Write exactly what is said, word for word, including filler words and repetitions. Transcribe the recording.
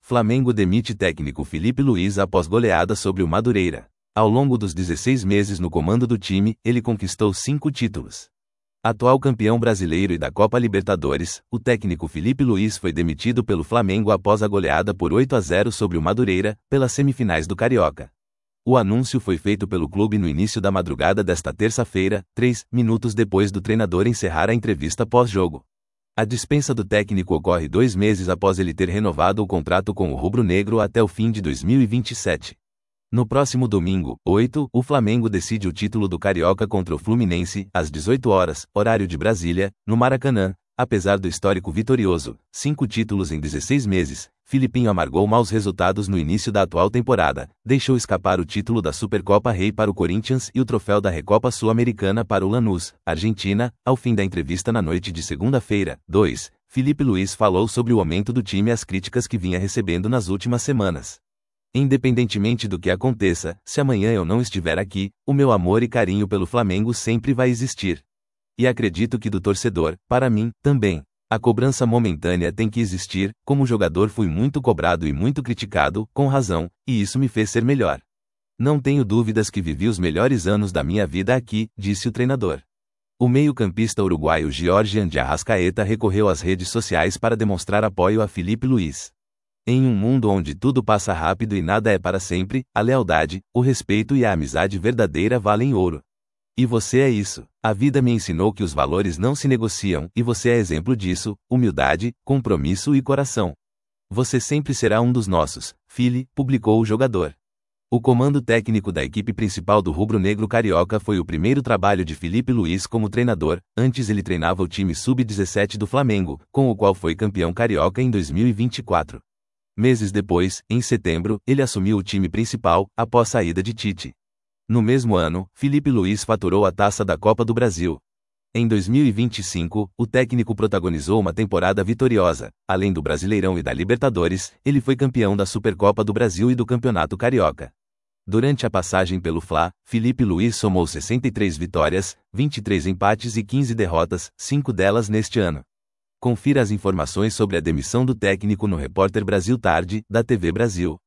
Flamengo demite técnico Filipe Luís após goleada sobre o Madureira. Ao longo dos dezesseis meses no comando do time, ele conquistou cinco títulos. Atual campeão brasileiro e da Copa Libertadores, o técnico Filipe Luís foi demitido pelo Flamengo após a goleada por oito a zero sobre o Madureira, pelas semifinais do Carioca. O anúncio foi feito pelo clube no início da madrugada desta terça-feira, três minutos depois do treinador encerrar a entrevista pós-jogo. A dispensa do técnico ocorre dois meses após ele ter renovado o contrato com o rubro-negro até o fim de dois mil e vinte e sete. No próximo domingo, oito, o Flamengo decide o título do Carioca contra o Fluminense, às dezoito horas, horário de Brasília, no Maracanã. Apesar do histórico vitorioso, cinco títulos em dezesseis meses, Filipinho amargou maus resultados no início da atual temporada, deixou escapar o título da Supercopa Rei para o Corinthians e o troféu da Recopa Sul-Americana para o Lanús, Argentina. Ao fim da entrevista na noite de segunda-feira, dois, Filipe Luís falou sobre o aumento do time e as críticas que vinha recebendo nas últimas semanas. Independentemente do que aconteça, se amanhã eu não estiver aqui, o meu amor e carinho pelo Flamengo sempre vai existir. E acredito que do torcedor, para mim, também. A cobrança momentânea tem que existir. Como jogador fui muito cobrado e muito criticado, com razão, e isso me fez ser melhor. Não tenho dúvidas que vivi os melhores anos da minha vida aqui, disse o treinador. O meio-campista uruguaio Georgian de Arrascaeta recorreu às redes sociais para demonstrar apoio a Filipe Luís. Em um mundo onde tudo passa rápido e nada é para sempre, a lealdade, o respeito e a amizade verdadeira valem ouro. E você é isso. A vida me ensinou que os valores não se negociam, e você é exemplo disso: humildade, compromisso e coração. Você sempre será um dos nossos, Fili, publicou o jogador. O comando técnico da equipe principal do rubro-negro carioca foi o primeiro trabalho de Filipe Luís como treinador. Antes ele treinava o time sub dezessete do Flamengo, com o qual foi campeão carioca em dois mil e vinte e quatro. Meses depois, em setembro, ele assumiu o time principal, após saída de Tite. No mesmo ano, Filipe Luís faturou a taça da Copa do Brasil. Em dois mil e vinte e cinco, o técnico protagonizou uma temporada vitoriosa. Além do Brasileirão e da Libertadores, ele foi campeão da Supercopa do Brasil e do Campeonato Carioca. Durante a passagem pelo Fla, Filipe Luís somou sessenta e três vitórias, vinte e três empates e quinze derrotas, cinco delas neste ano. Confira as informações sobre a demissão do técnico no Repórter Brasil Tarde, da T V Brasil.